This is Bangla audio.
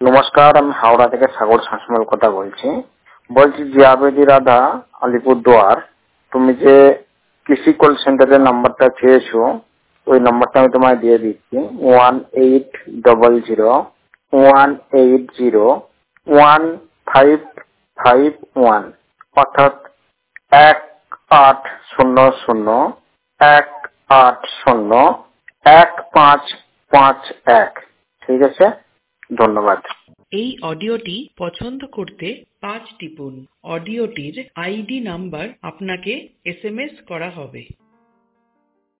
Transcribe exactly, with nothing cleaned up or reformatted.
নমস্কার, আমি হাওড়া থেকে সাগর শাসমল কথা বলছি। বলছি জিয়াবেদি রাধা, আলিপুরদুয়ার। তুমি যে কৃষি কল সেন্টারের নাম্বারটা চেয়েছো, ওই নাম্বারটা আমি তোমায় দিয়ে দিচ্ছি। One eight double zero one eight zero one five five one, অর্থাৎ এক আট শূন্য শূন্য এক আট শূন্য এক পাঁচ পাঁচ এক। ঠিক আছে, ধন্যবাদ। এই অডিওটি পছন্দ করতে পাঁচ টিপুন। অডিওটির আইডি নাম্বার আপনাকে এস এম এস করা হবে।